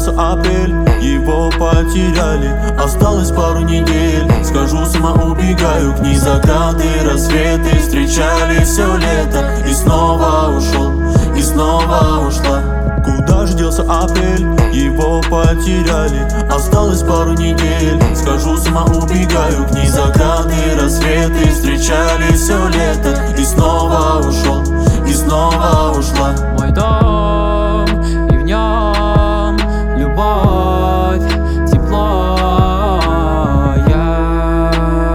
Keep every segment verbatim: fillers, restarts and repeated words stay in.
Дождался апрель, его потеряли. Осталось пару недель, скажу, сама убегаю к ней. Закаты, рассветы встречали все лето. И снова ушел, и снова ушла. Куда ж делся апрель, его потеряли. Осталось пару недель, скажу, сама убегаю к ней. Закаты, рассветы встречали все лето. И снова ушел, и снова ушла. Мой дом, и в нем любовь, тепло. Я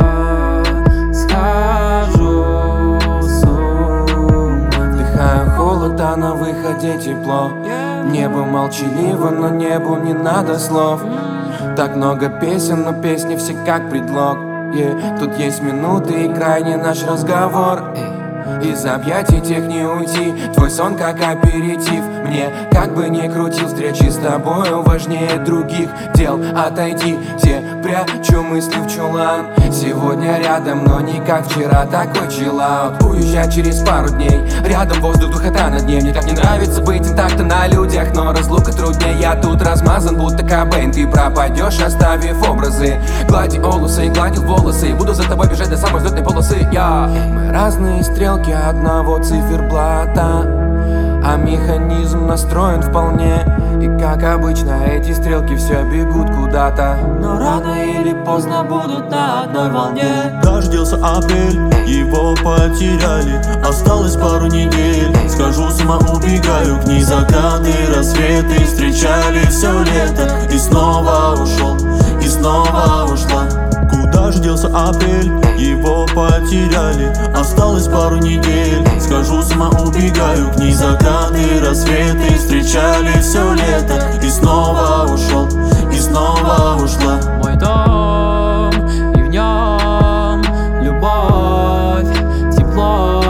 схожу с ума. Вдыхаю холод, а на выходе тепло. Небо молчаливо, но небу не надо слов. Так много песен, но песни все как предлог. Yeah. Тут есть минуты и крайний наш разговор. Из объятий тех не уйти. Твой сон как аперитив. Мне как бы ни крутил, встречи с тобою важнее других дел. Отойди, все прячу мысли в чулан. Сегодня рядом, но не как вчера. Такой чиллаут. Уезжать через пару дней. Рядом воздух, духота над ней. Мне так не нравится быть интакто на людях, но разлука труднее. Я тут размазан, будто Кобейн. Ты пропадешь, оставив образы. Глади олусы и гладил волосы. Буду за тобой бежать до самой взлетной полосы. Я Мы разные стрелки одного циферблата, а механизм настроен вполне. И как обычно эти стрелки все бегут куда-то, но рано или поздно будут на одной волне. Дождался апрель, его потеряли. Осталось пару недель, скажу, сама убегаю к ней. Закаты, рассветы встречали все лето. И снова ушел, и снова ушла. Куда ж делся апрель, его потеряли. Осталось пару недель, скажу, сама убегаю к ней. Закаты, рассветы встречали все лето. И снова ушел, и снова ушла. Мой дом, и в нем любовь, тепло.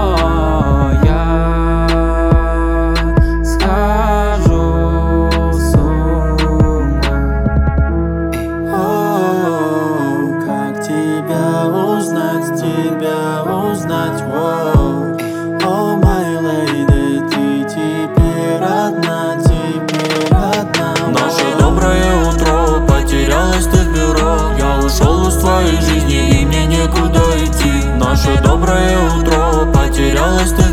Я схожу с ума. О, как тебя узнать, тебя узнать, воу. О, my lady, ты теперь одна, теперь одна. Наше доброе утро, потерялась ты в бюро. Я ушел из твоей жизни, и мне некуда идти. Наше доброе утро, потерялась ты в